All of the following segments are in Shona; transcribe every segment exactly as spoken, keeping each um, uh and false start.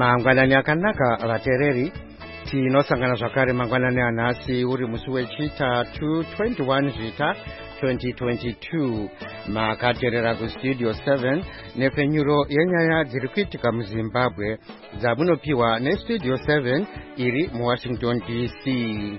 mangwanani akanaka vatereri tinosangana zvakare mangwanani anhasi uri musi wechitatu twenty-one zvita twenty twenty-two makateerera kustudio seven nepfenyuro yenyaya dziri kuitika muzimbabwe dzamunopiwa nestudio seven iri muwashington D C.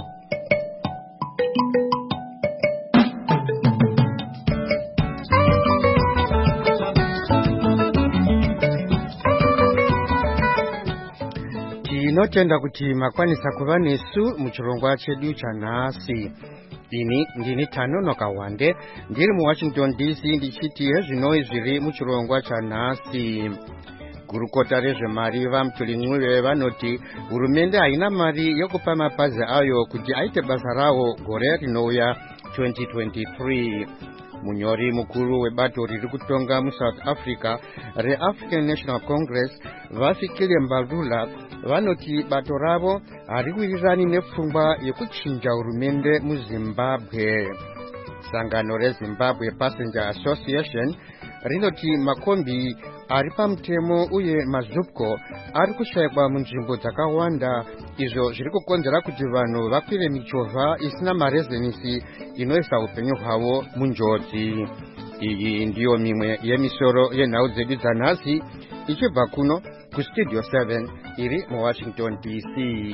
Tinotenda kuti makwanisa kuva nesu muchirongwa chedu chanhasi. Ini ndini Tanonoka Wande ndiri muwashington D C ndichiti hezvinoi zviri muchirongwa chanhasi. Gurukota rezvemari vaMutuli vanoti hurumende haina mari yokupa mapazi ayo kuti aite basa rawo gore rinouya twenty twenty-three. Munyori mukuru webato riri kutonga muSouth Africa reAfrican National Congress Vafikile Mbalula vanoti bato ravo hariwirirani nepfungwa yekuchinja hurumende muZimbabwe. Sangano reZimbabwe Passenger Association rinoti makombi ari pamutemo uye mazupko ari kushayikwa munzvimbo dzakawanda, izvo zviri kukonzera kuti vanhu vakwire michovha isina marezenisi inoisa upenyu hwavo munjodzi. Iyi ndiyo mimwe yemisoro yenhau dzedu dzanhasi ichibva kuno kustudio seven iri muwashington D C.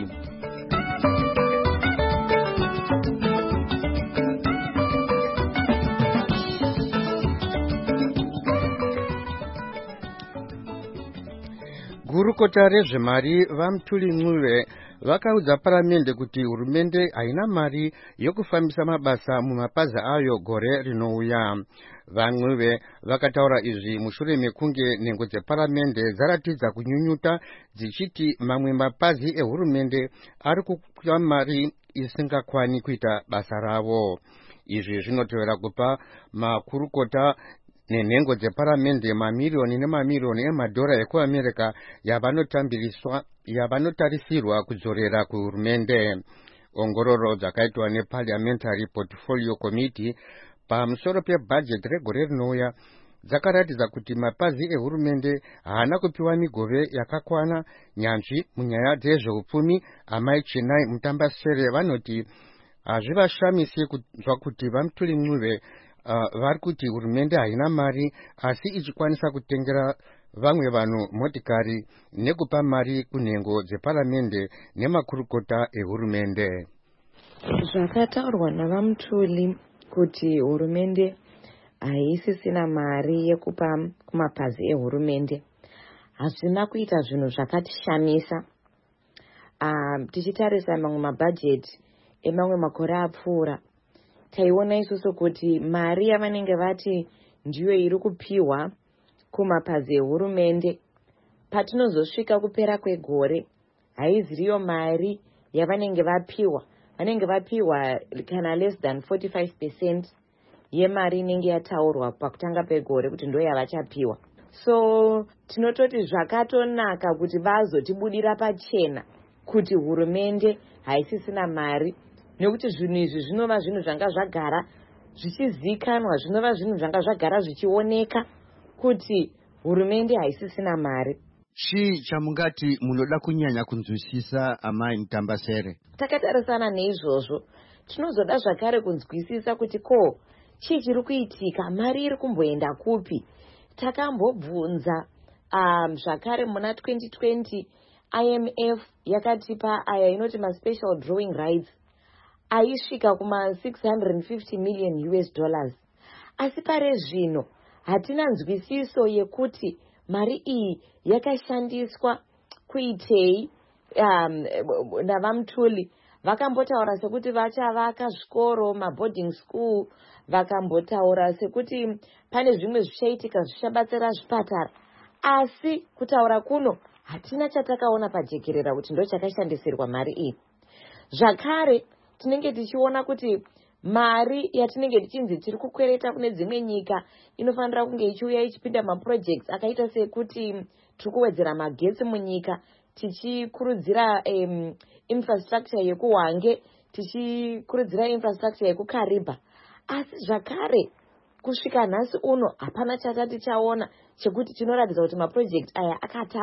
Gurukota rezvemari vaMutuli vakaudza paramende kuti hurumende haina mari yokufambisa mabasa mumapazi ayo gore rinouya. Vamwe vakataura izvi mushure mekunge nhengo dzeparamende dzaratidza kunyunyuta dzichiti mamwe mapazi ehurumende ari kupa mari isingakwani kuita basa ravo. Izvi zvinotevera kupa makurukota nenhengo dzeparamende mamiriyoni nemamiriyoni emadhora ekuAmerica yavanotambiriswa yavanotarisirwa kudzorera kuhurumende. Ongororo dzakaitwa neParliamentary Portfolio Committee pamusoro pebudget regore rinouya dzakaratidza kuti mapazi ehurumende haana kupiwa migove yakakwana. Nyanzvi munyaya dzezveupfumi Amai Chinai Mutambasere vanoti hazvivashamisi kunzwa kuti vaMutuli Uh, vari kuti hurumende haina mari asi ichikwanisa kutengera vamwe vanhu motikari nekupa mari kunhengo dzeparamende nemakurukota ehurumende. Zvakataurwa navaMutuli kuti hurumende haisisina mari yekupa kumapazi ehurumende hazvina kuita zvinhu zvakatishamisa. Uh, tichitarisa mamwe mabhajeti emamwe makore apfuura taiona isusu kuti mari yavanenge vati ndiyo iri kupiwa kumapazi ehurumende patinozosvika kupera kwegore haiziriyo mari yavanenge vapiwa. Vanenge vapiwa kana less than forty-five percent yemari inenge yataurwa pakutanga pegore kuti ndo yavachapiwa. So tinototi zvakatonaka kuti vazotibudira pachena kuti hurumende haisisina mari, nekuti zvinhu izvi zvinova zvinhu zvanga zvagara zvichizikanwa, zvinova zvinhu zvanga zvagara zvichioneka kuti hurumende haisisina mari. Chii chamungati munoda kunyanya kunzwisisa Amai Mutambasere? Takatarisana neizvozvo tinozoda zvakare kunzwisisa kuti ko chii chiri kuitika, mari iri kumboenda kupi. Takambobvunza um, zvakare muna twenty twenty I M F yakatipa aya inoti ma special drawing rights aisvika kuma six hundred fifty million U S dollars. Asi pare zvino hatina nzwisiso yekuti mari iyi yakashandiswa kuitei. Um, navaMutuli vakambotaura sekuti vachavaka zvikoro, maboarding school, vakambotaura sekuti pane zvimwe zvichaitika zvichabatsira zvipatara, asi kutaura kuno hatina chatakaona pajekerera kuti ndo chakashandisirwa mari iyi. Zvakare tinenge tichiona kuti mari yatinenge tichinzi tiri kukwereta kune dzimwe nyika inofanira kunge ichiuya ichipinda maprojects akaita sekuti tiri kuwedzera magetsi munyika, tichikurudzira um, infrastructure yekuHwange, tichikurudzira infrastructure yekuKariba. Asi zvakare kusvika nhasi uno hapana chatati chaona chekuti tinoratidza kuti maproject aya akatangwa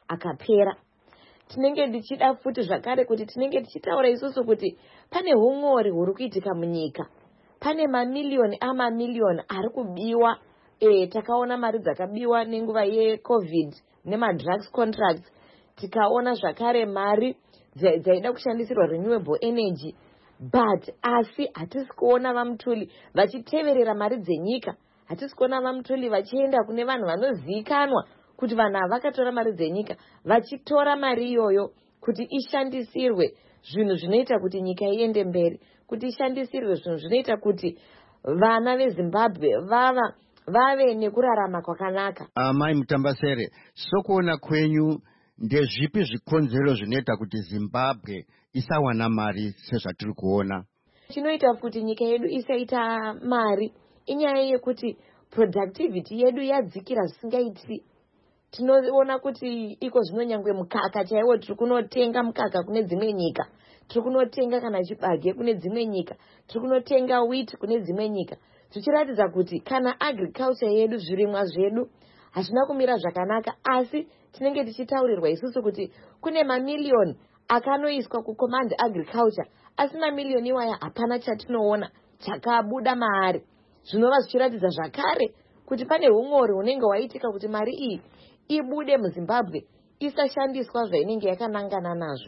akapera. Tinenge tichida futi zvakare kuti tinenge tichitaura isusu kuti pane hung'ori huri kuitika munyika. Pane mamiliyoni amamiliyoni ari kubiwa. E, takaona mari dzakabiwa nenguva yeCovid nemadrugs contracts. Tikaona zvakare mari dzaida kushandisirwa renewable energy. But asi hatisi kuona vamutuli vachiteverera mari dzenyika. Hatisi kuona vamutuli vachienda kune vanhu vanozivikanwa kuti vanhu ava vakatora mari dzenyika, vachitora mari iyoyo kuti ishandisirwe zvinhu zvinoita kuti nyika iende mberi, kuti ishandisirwe zvinhu zvinoita kuti vana veZimbabwe vava vave nekurarama kwakanaka. Amai Mutambasere, sokuona kwenyu ndezvipi zvikonzero zvinoita kuti Zimbabwe isawana mari sezvatiri kuona? Chinoita kuti nyika yedu isaita mari inyaya yekuti productivity yedu yadzikira zvisingaiti. Tinoona kuti iko zvino nyangwe mukaka chaiwo tiri kunotenga mukaka kune dzimwe nyika, tiri kunotenga kana chibage kune dzimwe nyika, tiri kunotenga wheat kune dzimwe nyika, zvichiratidza kuti kana agriculture yedu, zvirimwa zvedu hazvina kumira zvakanaka. Asi tinenge tichitaurirwa isusu kuti kune mamiliyoni akanoiswa kucommand agriculture, asi mamiliyoni iwaya hapana chatinoona chakabuda maari. Zvinova zvichiratidza zvakare kuti pane hung'ori hunenge hwaitika kuti mari iyi ibude muZimbabwe isashandiswa zvainenge yakanangana nazvo.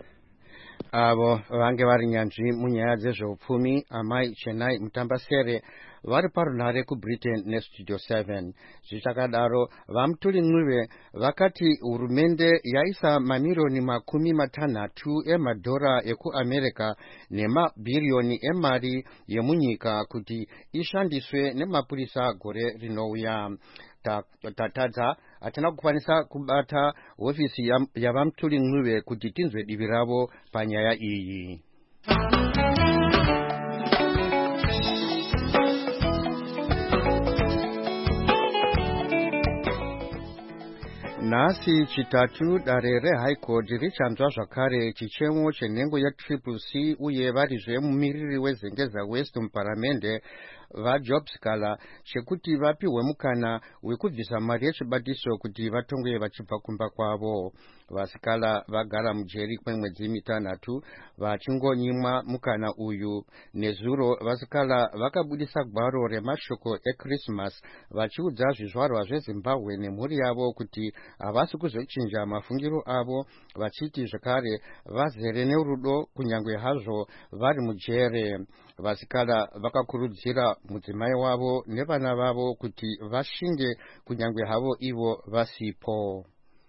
Avo vange vari nyanzvi munyaya dzezveupfumi amai Chenai Mutambasere vari parunhare kuBritain neStudio seven. Zvichakadaro vamutuli Ncube vakati hurumende yaisa mamiliyoni makumi matanhatu emadhora ekuAmerica nemabhiriyoni emari yemunyika kuti ishandiswe nemapurisa gore rinouya. Tatadza hatina kukwanisa kubata hofisi yavamutuli Ncube kuti tinzwe divi ravo panyaya iyi. Nhasi chitatu dare reHigh Court richanzwa zvakare chichemo chenhengo yeTriple C uye varizve mumiriri weZengeza West muparamende vaJob Sikala chekuti vapiwe mukana wekubvisa mari yechibatiso kuti vatongwe vachibva kumba kwavo. Vasikala vagara mujeri kwemwedzi mitanhatu vachingonyimwa mukana uyu. Nezuro Vasikala vakabudisa gwaro remashoko eChristmas vachiudza zvizvarwa zveZimbabwe nemhuri yavo kuti havasi kuzochinja mafungiro avo, vachiti zvakare vazere nerudo kunyange hazvo vari mujere. Vasikala vakakurudzira mudzimai wavo nevana vavo kuti vashinge kunyange havo ivo vasipo.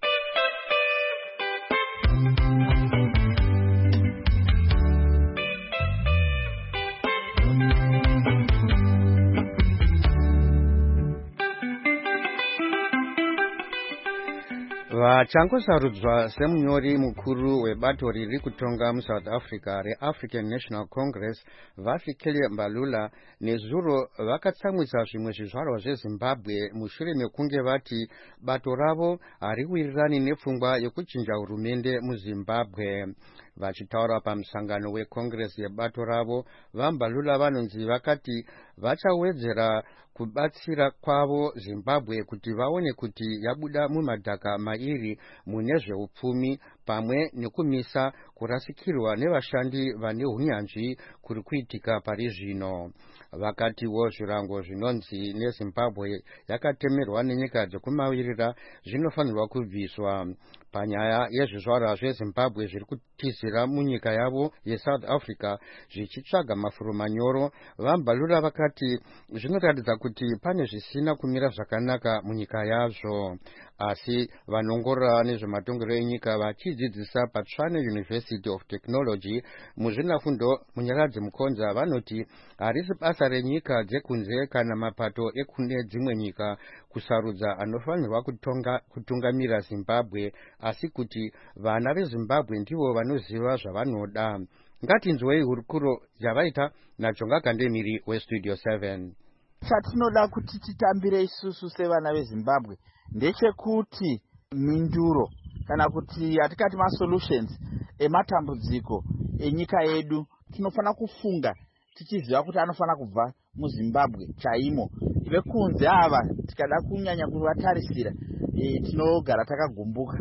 Vachangosarudzwa semunyori mukuru webato riri kutonga muSouth Africa reAfrican National Congress vaFikile Mbalula nezuro vakatsamwisa zvimwe zvizvarwa zveZimbabwe mushure mekunge vati bato ravo hariwirirani nepfungwa yekuchinja hurumende muZimbabwe. Vachitaura pamusangano weCongress yebato ravo, vaMbalula vanonzi vakati vachawedzera kubatsira kwavo Zimbabwe kuti vaone kuti yabuda mumadhaka mairi mune zveupfumi pamwe nekumisa kurasikirwa nevashandi vane hunyanzvi kuri kuitika pari zvino. Vakatiwo zvirango zvinonzi neZimbabwe yakatemerwa nenyika dzekumavirira zvinofanirwa kubviswa. Panyaya yezvizvarwa zveZimbabwe zviri kutizira munyika yavo yeSouth Africa zvichitsvaga mafuro manyoro, vaMbalula vakati zvinoratidza kuti pane zvisina kumira zvakanaka munyika yazvo. Asi vanongorora nezvematongero enyika vachidzidzisa paTshwane University of Technology muzvinafundo munyaradzi mukonza vanoti harisi basa renyika dzekunze kana mapato ekune dzimwe nyika kusarudza anofanirwa kutonga kutungamira Zimbabwe, asi kuti vana veZimbabwe ndivo vanoziva zvavanoda. Ngatinzwei hurukuro yavaita naJonga Kandemiri weStudio seven. Chatinoda kuti titambire isusu sevana veZimbabwe ndechekuti minduro kana kuti hatikati masolutions ematambudziko enyika yedu tinofana kufunga tichiziva kuti anofana kubva muZimbabwe chaimo. Vekunze ava tikada kunyanya kuvatarisira e, tinogara takagumbuka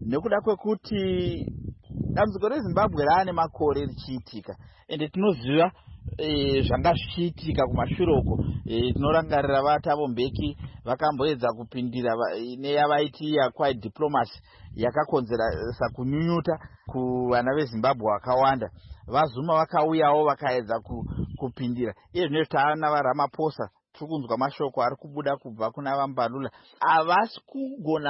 nekuda kwekuti dambudziko reZimbabwe raane makore richiitika ende tinoziva e, zvanga zvichiitika kumashure uko. E, tinorangarira vatavo Mbeki vakamboedza kupindira neyavaiti yaquiet diplomacy yakakonzeresa kunyunyuta kuvana veZimbabwe vakawanda. VaZuma vakauyawo vakaedza ku, kupindira. Iye zvino taana vaRamaphosa tiri kunzwa mashoko ari kubuda kubva kuna vaMbalula havasi kugona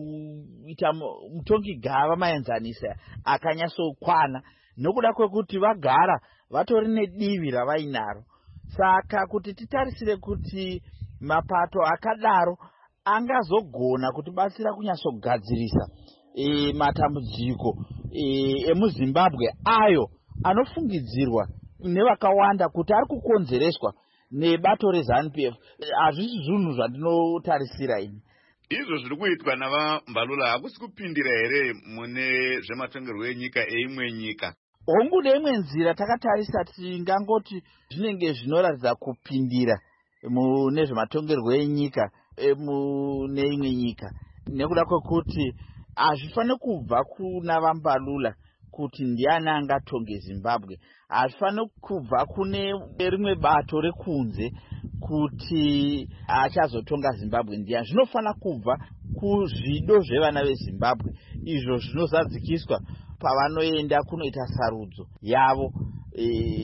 kuita mutongi gava maenzanisa akanyatsokwana nokuda kwekuti vagara vatori nedivi ravainaro. Saka kuti titarisire kuti mapato akadaro angazogona kutibatsira kunyatsogadzirisa e, matambudziko e, emuZimbabwe ayo anofungidzirwa nevakawanda kuti ari kukonzereswa nebato reZANU P F, hazvisi zvinhu zvandinotarisira ini. Izvo zviri kuitwa navaMbalula hakusi kupindira here mune zvematongerwo enyika eimwe nyika? Hongu neimwe nzira takatarisa tingangoti zvinenge zvinoratidza kupindira mune zvematongerwo enyika mune imwe nyika, nekuda kwekuti hazvifaniri kubva kuna vaMbalula kuti ndiani angatonge Zimbabwe. Hazvifaniri kubva kune rimwe bato rekunze kuti achazotonga Zimbabwe ndiani. Zvinofanira kubva kuzvido zvevana veZimbabwe izvo zvinozadzikiswa pavanoenda kunoita sarudzo yavo. E,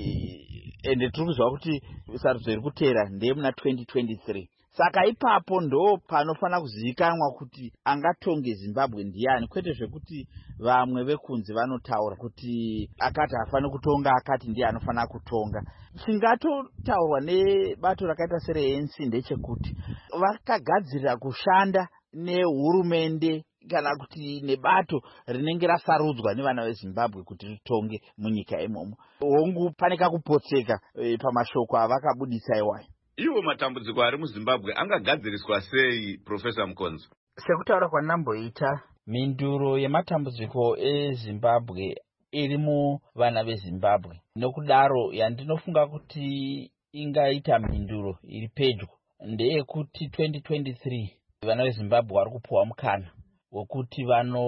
ende tiri kuzwa kuti sarudzo iri kuteera ndeyemuna twenty twenty-three. Saka ipapo ndo panofanira kuzivikanwa kuti angatonge Zimbabwe ndiani, kwete zvekuti vamwe vekunze vanotaura kuti akati hafaniri kutonga akati ndiye anofanira kutonga. Chingatotaurwa nebato rakaita sere-A N C ndechekuti vakagadzirira kushanda nehurumende kana kuti nebato rinenge rasarudzwa nevana veZimbabwe kuti ritonge munyika imomo. Hongu pane kakupotseka e, pamashoko avakabudisa iwayo. Iwo matambudziko ari muZimbabwe angagadziriswa sei, Professor Mukonzo? Sekutaura kwandamboita, minduro yematambudziko eZimbabwe iri muvana veZimbabwe. Nokudaro yandinofunga kuti ingaita minduro iri pedyo ndeyekuti twenty twenty-three vana veZimbabwe vari kupuwa mukana wekuti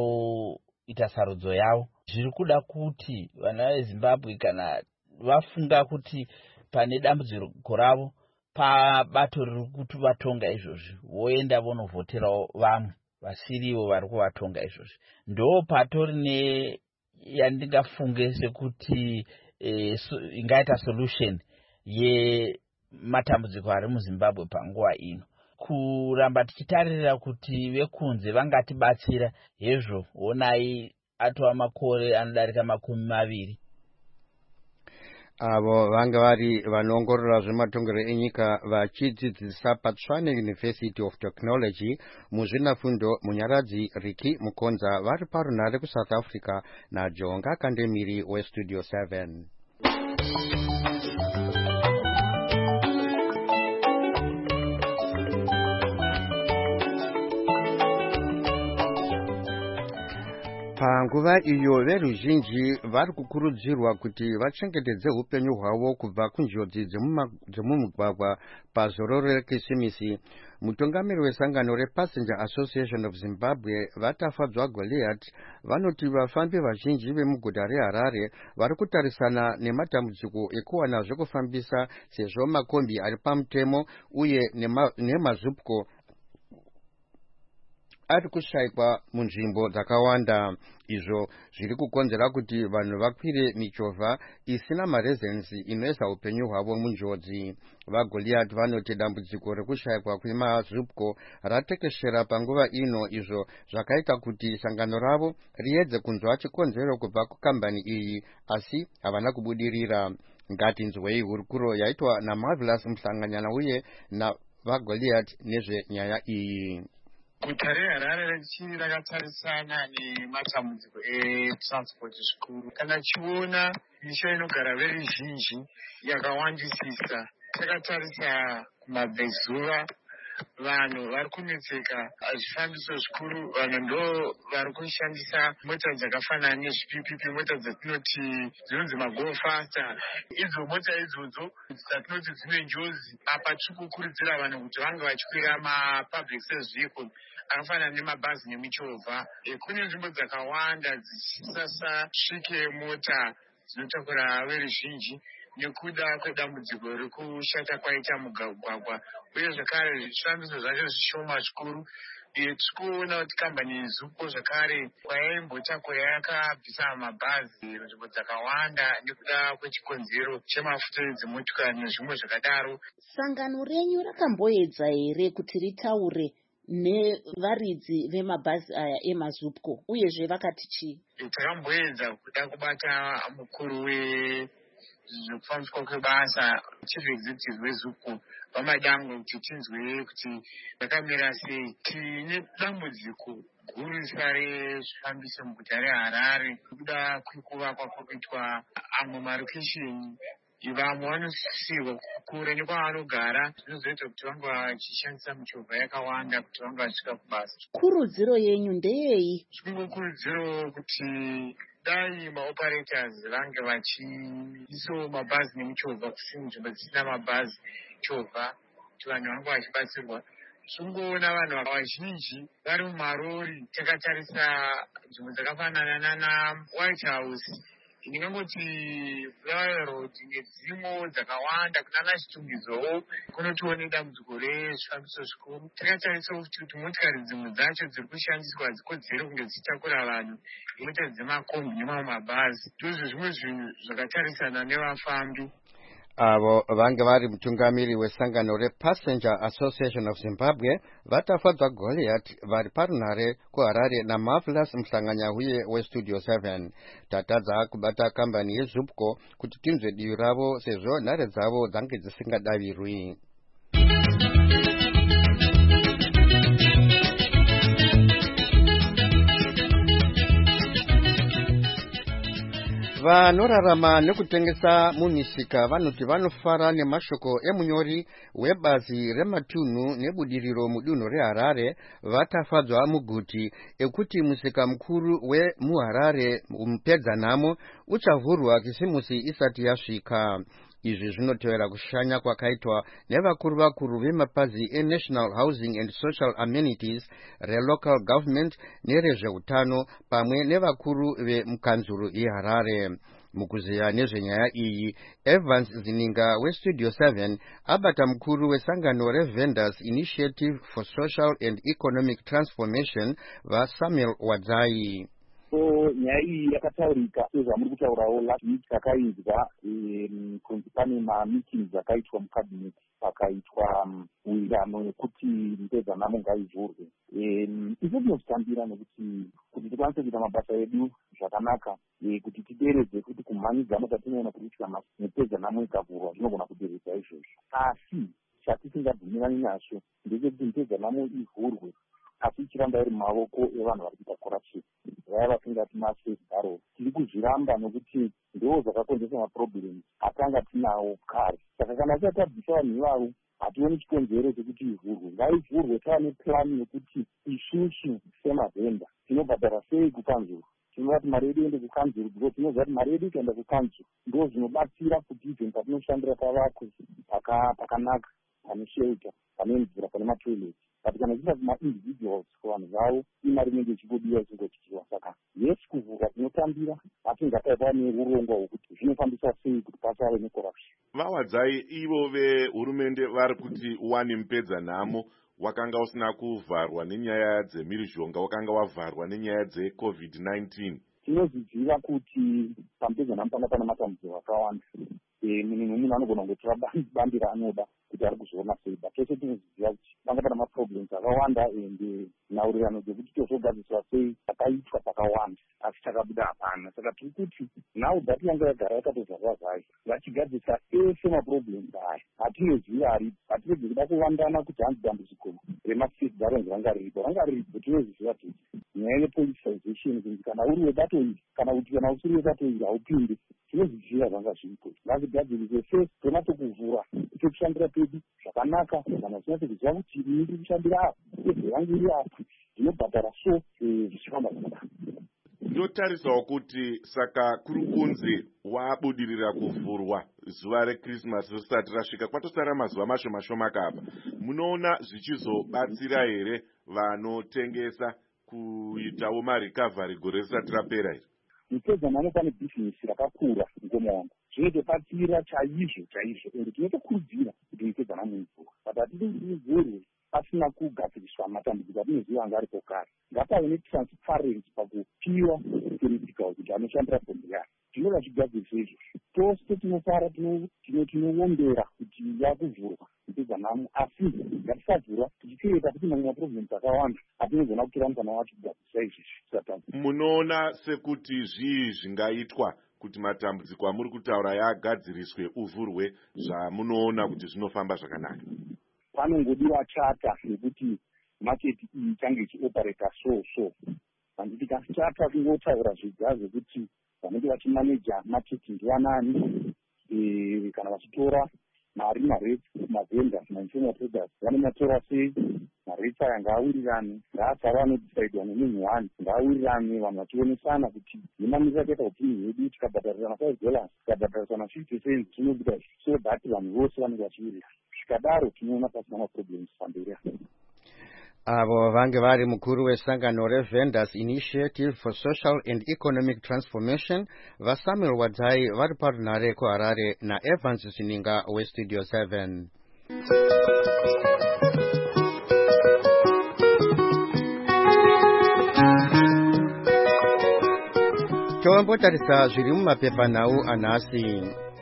vanoita sarudzo yavo. Zviri kuda kuti vana veZimbabwe kana vafunga kuti pane dambudziko ravo pabato riri kuti vatonga izvozvi, voenda vonovhoterawo vamwe vasirivo vari kuvatonga izvozvi. Ndo patori ne yandingafunge sekuti e, so, ingaita solution yematambudziko ari muZimbabwe panguva ino. Kuramba tichitarira kuti vekunze vangatibatsira hezvo, onai atova makore anodarika makumi maviri. Avo vanga vari vanoongorora zvematongero enyika vachidzidzisa paTshwane University of Technology muzvinafundo munyaradzi Ricky Mukonza vari parunhare kuSouth Africa naJonga Kandemiri weStudio seven. Panguva iyo veruzhinji vari kukurudzirwa kuti vachengetedze upenyu hwavo kubva kunjodzi dzemumugwagwa pazororo reKrisimisi. Mutungamiri wesangano rePassenger Association of Zimbabwe vatafadzwa Goliath vanoti vafambi vazhinji vemuguta reHarare vari kutarisana nematambudziko ekuwana zvekufambisa sezvo makombi ari pamutemo uye nemazupko ari kushayikwa munzvimbo dzakawanda. Izvo zviri kukonzera kuti vanhu vakwire michovha isina marezensi inoisa upenyu hwavo munjodzi. VaGoliath vanoti dambudziko rekushayikwa kwemazupko ratekeshera panguva ino, izvo zvakaita kuti sangano ravo riedze kunzwa chikonzero kubva kukambani iyi, asi havana kubudirira. Ngatinzwei hurukuro yaitwa naMarvelous Mhlanganyana uye navaGoliath nezvenyaya iyi. Guta reHarare rakatarisana nematambudziko etransport zvikuru. Kana chiona misha inogara veruzhinji yakawandisisa, takatarisa kumabvezuva vanhu vari kunetseka zvifambiso zvikuru. Vanhu ndo vari kushandisa mota dzakafanana nezvipipipi, mota dzatinoti dzinonzi mago fasta. Idzo mota idzodzo dzatinoti dzine njodzi. Apa tiri kukurudzira vanhu kuti vange vachikwira mapublic service vehicle akafanana nemabhazi nemichovha. Kune nzvimbo dzakawanda dzichisasasvike mota dzinotakura veruzhinji nekuda kwedambudziko rekushata kwaita mugwagwa, uye zvakare zvifambiso zvacho zvishoma zvikuru. Tirikuona kuti kambani yeZUPCO zvakare kwayaimbotakura yakabvisa mabhazi nzvimbo dzakawanda nekuda kwechikonzero chemafuta edzimotokari nezvimwe zvakadaro. Sangano renyu rakamboedza here kuti ritaure nevaridzi vemabhazi aya emaZUPCO, uyezve vakati chii? Takamboedza kuda kubata mukuru we zvekufambiswa kwebasa chief executive weZUPCO vamadamwe kuti tinzwe kuti yakamira sei. Tine dambudziko gurusa rezvifambiso muguta reHarare nekuda kwekuvakwa kwekuitwa amwe marokesheni. Vamwe vanosisirwa kure nekwavanogara, zvinozoita kuti vange vachishandisa michovha yakawanda kuti vange vachisvika kubasa. Kurudziro yenyu ndeyei? Kurudziro kuti dai maoperators vange vachiisawo mabhazi nemichovha kusini nzvimbo dzisina mabhazi chovha kuti vanhu vange vachibatsirwa. Tingoona vanhu vazhinji vari mumarori. Takatarisa nzvimbo dzakafanana nana White House, ndingangoti Flower Road nedzimwe dzakawanda kunana Chitumbidzo kunotione dambudziko rezvifambiso zvikuru. Takatarisawo kuti motikari dzimwe dzacho dziri kushandiswa dzikodzere kunge dzichitakura vanhu, mota dzemakombi nemamwe mabhazi. Ndozvo zvimwe zvinhu zvakatarisana nevafambi. Avo vange vari mutungamiri wesangano rePassenger Association of Zimbabwe vatafadzwa Goliath vari parunhare kuHarare naMarvelous Mhlanganyahuye weStudio seven. Tatadza kubata kambani yeZUPCO kuti tinzwe divi ravo sezvo nhare dzavo dzange dzisingadavirwi. Vanorarama nekutengesa mumisika vanoti vanofara nemashoko emunyori webazi rematunhu nebudiriro mudunhu reHarare vatafadzwa muguti ekuti musika mukuru wemuHarare mupedzanhamo uchavhurwa kisimusi isati yasvika. Izvi zvinotevera kushanya kwakaitwa nevakuru vakuru vemapazi eNational Housing and Social Amenities, reLocal Government nerezveutano pamwe nevakuru vemukanzuru yeHarare. Mukuziya nezvenyaya iyi, Evans Zininga weStudio seven abata mukuru wesangano reVendors Initiative for Social and Economic Transformation vaSamuel Wadzai. So nyaya iyi yakataurika sezvamuri kutaurawo last week takainzwa kunzi pane mameetings akaitwa mucabinet pakaitwa uirano yekuti mupedzanhamo ngaivhurwe. Isu tinozvitambira nekuti kuti tikwanise kuita mabasa edu zvakanaka, kuti tideredze kuti kumhanyidzana kwatinoona kuitika mupedzanhamo ikavhurwa zvinogona kuderedza izvozvo. Asi chatisingabvumirani nacho ndechekuti mupedzanhamo ivhurwe asi ichiramba iri mumaoko evanhu vari kuita corruption, vaya vasingati masafe barrel. Tiri kuzviramba nokuti ndo zvakakonzesa maproblems atanga tinawo kare. Saka kana tisati tabvisa vanhu ivavo hationi chikonzero chekuti ivhurwe. Ngaivhurwe tava nepurani yekuti isusu semavhenda tinobhadhara sei kukanzuru. Tinoda kuti mari yedu iende kukanzuru because tinoziva kuti mari yedu ikaenda kukanzuru ndo zvinobatsira kuti even patinoshandira pavakwe pakanaka, pane shelter, pane mvura, pane matoilet. But kana zviva kuma-individuals kuvanhu vavo imari inenge ichingodiwa ichingochichiwa. Saka yes, kuvhurwa tinotambira asi ngataiva neurongwa hwokuti zvinofambisa sei kuti pasave necorruption. Vawadzai ivo vehurumende vari kuti wani mupedzanhamo wakanga usina kuvharwa nenyaya dzemhirizhonga, wakanga wavharwa nenyaya dzecovid nineteen. Tinozviziva kuti pamupedzanhamo panga pana matambudziko akawanda. Munhu nomunhu anogona kungotora bandi raanoda kuti ari kuzviona sei, but tose tinozviziva kuti panga pana maproblems akawanda ende nhaurirano dzekuti tozogadziswa sei akaitwa pakawanda asi takabuda hapana. Saka tiri kuti nhau dhati yanga yagara yakatozvarwa zvayo vachigadzisa ese maproblems aya hatinoziva aripo. Hatirege kuda kuvandana kuti hanzi dambudziko remasafe barrels ranga riripo, ranga riripo. Tinozviziva kuti nyaya yepoliticization kunzi kana uri webato iri kana kuti kana usiri webato iri haupindi, tinozviziva zvanga zviripo. Ngazigadzirise first tona tokuvhura tokushandira pedu zvakanaka, kana zvinatse kuziva kuti ini ndiri kushandira apa ebhe yangu iri apa ndinobhadhara so zvichifamba zvakanaka. Ndotarisawo kuti saka kuri kunzi wabudirira kuvhurwa zuva reChristmas risati rasvika, kwatosara mazuva mashoma shoma kapa. Munoona zvichizobatsira here vanotengesa kuitawo marikavhari gore risati rapera iri? mupedza namo pane bhizinesi rakakura mukoma wangu zvinotobatsira chaizvo chaizvo ende tinotokurudzira kuti mupedza namo ivhurwa but hatidi kuti ivhurwe pasina kugadziriswa matambudziko atinoziva anga aripo kare. Ngapave netransparency pakupiwa political kuti anoshandira bhondo yaro tinoda chigadzirise izvozvo. Tose tinofara tinowombera kuti yakuvhurwa mupedza namo, asi ngatisavhurwa tichiteedza kuti mamwe maprovinsi akawanda atinogona kutora mukana wacho kugadzirisa izvizvi. Munoona sekuti zvii zvingaitwa kuti matambudziko amuri kutaura yagadziriswe uvhurwe zvamunoona kuti zvinofamba zvakanaka? Panongodiwa chata yekuti maketi iyi change ichioperata so so. Handiti chata kungotaura zvega zvekuti vanenge vachimaneja maketi ndivanani, kana vachitora mari mareti mavhendas mainformal traders vanomatora sei, mareti aya ngaawirirane, ngaasara anodhisaidwa nemunhu wani, ngaawirirane, vanhu vachionesana kuti nemamiriro akaita upini hwedu tikabhadharisana five dollars tikabhadharisana fifty cents tinobuda so that vanhu vose vanenge vachiwirirana. Zvikadaro tinoona pasina maproblems pamberi apo. Avo vange vari mukuru wesangano reVendors Initiative for Social and Economic Transformation vaSamuel Wadzai vari parunare kuHarare naEvans Zininga weStudio seven. Toambotarisa zviri mumapepanhau anhasi.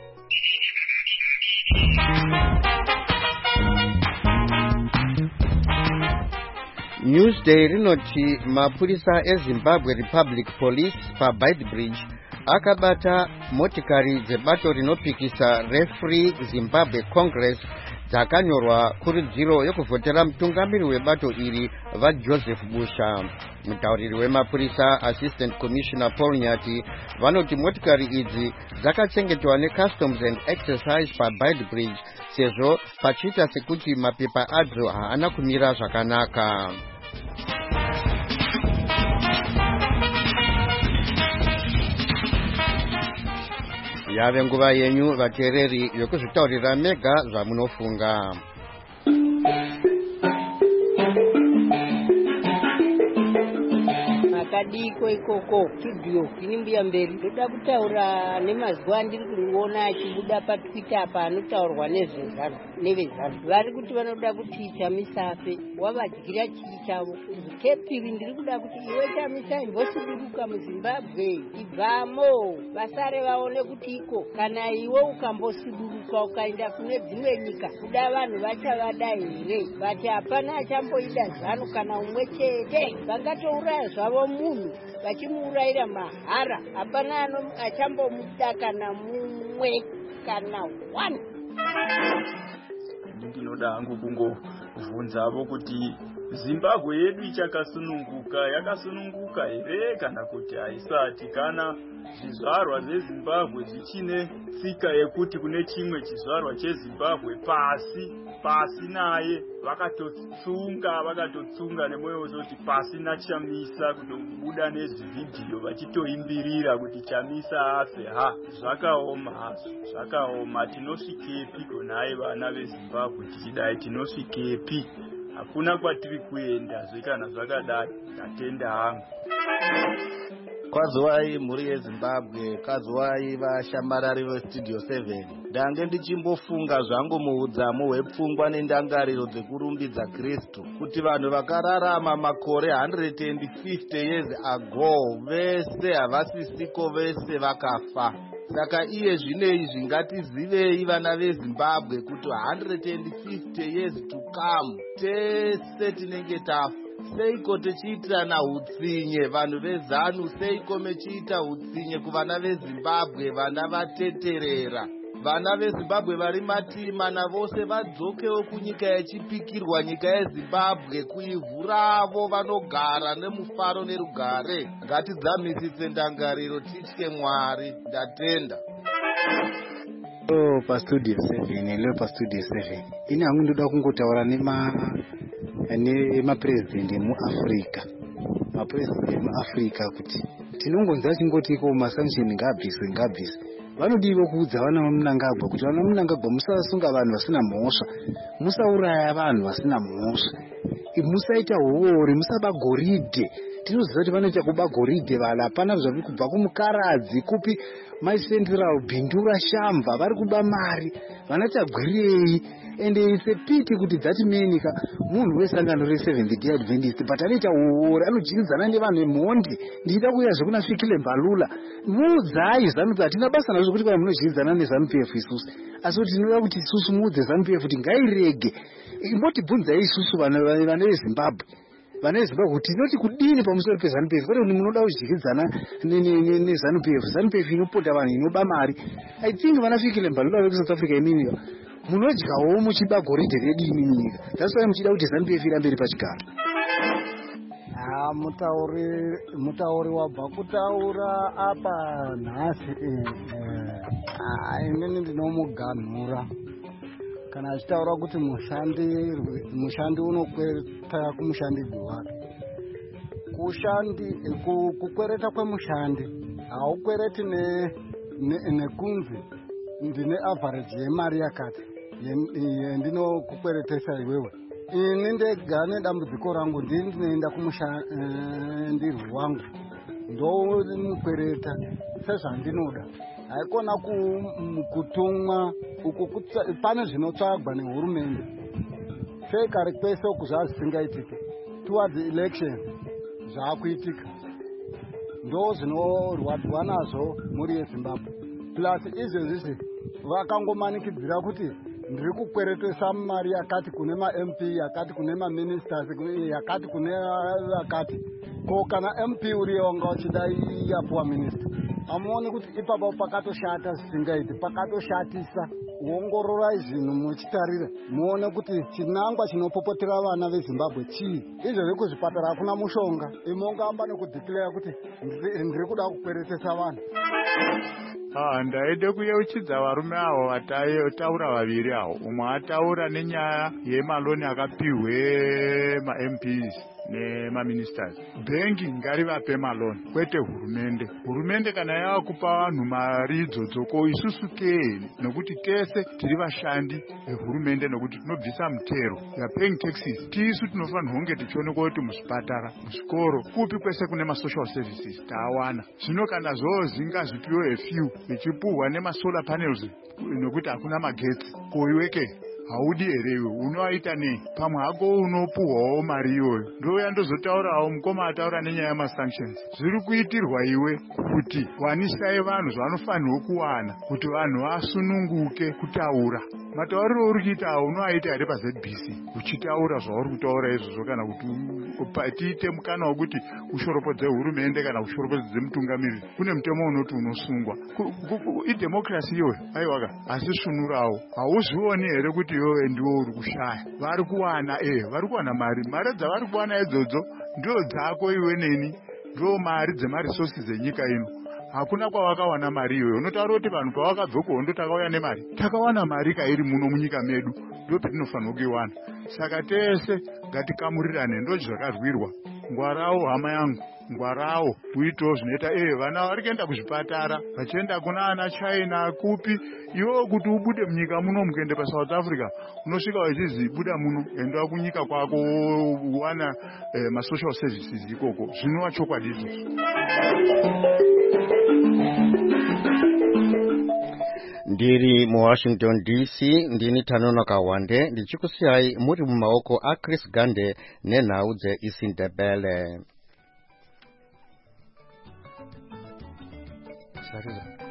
Newsday rinoti mapurisa eZimbabwe Republic Police paBide Bridge akabata motikari dzebato rinopikisa reFree Zimbabwe Congress dzakanyorwa kurudziro yokuvhotera mutungamiri webato iri vaJoseph Busha. Mutauriri wemapurisa Assistant Commissioner Paul Nyati vanoti motikari idzi dzakachengetwa neCustoms and Excise paBide Bridge sezvo pachiita sekuti mapepa adzo haana kumira zvakanaka. Yave nguva yenyu vateereri yokuzvitaurira mega zvamunofunga. Makadiko ikoko studio inimbuya mberi ndoda kutaura nemazuva andiri kuona achibuda paTwitter apa anotaurwa nezvezano nevezano vari kuti vanoda kuti Chamisafe wavadyira chii chavo. Kepiri ndiri kuda kuti iwe Chamisa imbosiburuka muZimbabwe ibvamo vasare vaone kuti iko kana iwe ukambosiburuka ukaenda kune dzimwe nyika kuda vanhu vachavada here, vati hapana achamboida zano kana umwe chete, vangatouraya zvavo munhu vachimuurayira mahara, hapana achambomuda kana mumwe kana one. Ndinoda hangu kungovhunzavo kuti Zimbabwe yedu ichakasununguka, yakasununguka here kana kuti haisati, kana zvizvarwa zveZimbabwe zvichine tsika yekuti kune chimwe chizvarwa cheZimbabwe pasi pasi naye vakatotsunga vakatotsunga nemoyo wose kuti pasi naChamisa kutobuda nezvidhiyo vachitoimbirira kuti Chamisa afe. Ha, zvakaoma hazvo, zvakaoma. Tinosvikepi konai vana veZimbabwe tichidai? Tinosvikepi? Hakuna kwatiri kuenda zvekana zvakadai. Tatenda hangu. Kwaziwai mhuri yeZimbabwe, kwaziwai vashambarari veStudio seven. Ndange ndichimbofunga zvangu muudzamu hwepfungwa nendangariro dzekurumbidza Kristu kuti vanhu vakararama makore one hundred fifty years ago vese havasisiko, vese vakafa. Saka iye zvinei zvingatizivei vana veZimbabwe kuti one hundred fifty years to come tese tinenge tafa. Seiko tichiitirana utsinye vanhu vezanu? Seiko mechiita utsinye kuvana veZimbabwe, vana vateterera? Vana veZimbabwe vari matima navose vadzokewo kunyika yachipikirwa, nyika yeZimbabwe, kuivhu ravo vanogara nemufaro nerugare. Ngatidzamisise ndangariro, titye Mwari. Ndatenda. Hello paStudio seven, hello paStudio seven. Ini hangu ndoda kungotaura nema nemapresident emuAfrica, mapresident emuAfrica kuti tinongonza chingoti ko masanction ngabviswe ngabviswe. Vanodiwa kuudza vana vaMunangagwa kuti vana vaMunangagwa musasunga vanhu vasina mhosva, musauraya vanhu vasina mhosva. musaita huori, musaba goridhe. Tinoziva kuti vanoita kuba goridhe vala, hapana zvavi kubva kumukaradzi kupi maicentral bindu rashamva vari kuba mari vanoita gwirei. And it's a pity kuti dzati menika munhu wesangano reSeventh Day Adventist but anoita huori, anojinzana nevanhu vemhondi. Ndichida kuuya zvekuna Svikile Mbalula, muudzai ZANU-P F. Hatina basa nazvo kuti kana munozhinzana neZANU-P F isusu, asi kuti tinoda kuti isusu muudze ZANU-P F kuti ngairege. Imbotibvunzai isusu vana veZimbabwe, vana veZimbabwe kuti tinoti kudini pamusoro peZANU-P F, kwete kuti munoda kuzhikidzana neZANU-P F. ZANU-P F inopota vanhu, inoba mari. I think vana Svikile Mbalula vekuSouth Africa imini munodyawo muchiba goridhe redu imini nyika. That's why muchida kuti ZANU-P F irambe iri pachigaro. Ah, mutauri mutauri wabva kutaura apa nhasi eh imini ndinomuganhura kana achitaura kuti mushandi mushandi unokweta kumushandidzi wake. Kushandi kukwereta kwemushandi haukwereti ne nekunzi ndine average yemari yakati ndinokukweretesa iwewe. Ini ndega nedambudziko rangu ndini ndinoenda kumushandirwi wangu ndomukwereta sezvandinoda. Haikona kutumwa uku pane zvinotsvagwa nehurumende. Sei kare kwese uku zvazvisingaitike towards election zvaakuitika ndo zvinorwadwa nazvo muri yeZimbabwe. Plus izvezvizvi vakangomanikidzira kuti ndiri kukweretesa mari yakati kune ma-M P, yakati kune ma-ministers, yakati kune yakati. Ko kana M P uriyo wanga uchida yapuwa minister, amuoni kuti ipapo pakatoshata zvisingaiti, pakatoshatisa. Uongororai zvinhu muchitarira muone kuti chinangwa chinopopotera vana veZimbabwe chii. Izvezvi kuzvipatara hakuna mushonga, imongamba nekudhikilera kuti ndiri kuda kukweretesa vanhu. Ah, ndaide kuyeuchidza varume avo vataura vaviri avo. Umwe ataura nenyaya yemaloni akapiwe ma-M Ps nemaministers. Bhengi ngarivape maloni, kwete hurumende. Hurumende kana yava kupa vanhu mari idzodzoko isusu kei, nokuti tese tiri vashandi vehurumende, nokuti tinobvisa mutero yapaying taxes. Tisu tinofanirwa kunge tichionekwa kuti muzvipatara, muzvikoro, kupi kwese kune ma-social services tawana. Zvino kana zvozinga zvipiwe a few vichipuhwa nema-solar panels nokuti hakuna magetsi, koiweke haudi here iwe unoaita nei? Pamwe hako unopuhwawo mari iyoyo. Ndouya ndozotaurawo mukoma ataura nenyaya yama-sanctions. Zviri kuitirwa iwe kuti wanisai vanhu zvanofanirwa kuwana kuti vanhu vasununguke kutaura. Matauriro uri kuita unoaita here paZ B C uchitaura zvauri kutaura izvozvo, kana kuti tiite mukana wekuti ushoropodze hurumende kana ushoropodze mutungamiriri. Kune mutemo unoti unosungwa. Idemokrasi iyoyo aiwaka, asi svunurawo. Hauzvioni here kuti iwewe ndiwo uri kushaya? Vari kuwana eh vari kuwana mari. Mari dzavari kuwana idzodzo ndio dzako iwe neni, ndio mari dzemaresources enyika ino. Hakuna kwavakawana mari iyoyo. Unotaura kuti vanhu pavakabve kuhondo takauya nemari. Takawana mari kairi muno munyika medu, ndio petinofanirwa kuiwana. Saka tese ngatikamurirane, ndo zvakazwirwa. Ngwarawo hama yangu, ngwarawo kuitawo zvinoita eh vana vari kuenda kuzvipatara vachienda kuna ana China kupi. Iwo kuti ubude munyika muno mukuende paSouth Africa unosvika wachizi buda muno enda kunyika kwako wana eh, ma-social services ikoko. Zvinova chokwadi izvozvo. Ndiri muWashington D C, ndini Tanono Kawande, ndichikusiyai muri mumaoko aChris Gande nenhau dzeIsindebele. Sorry.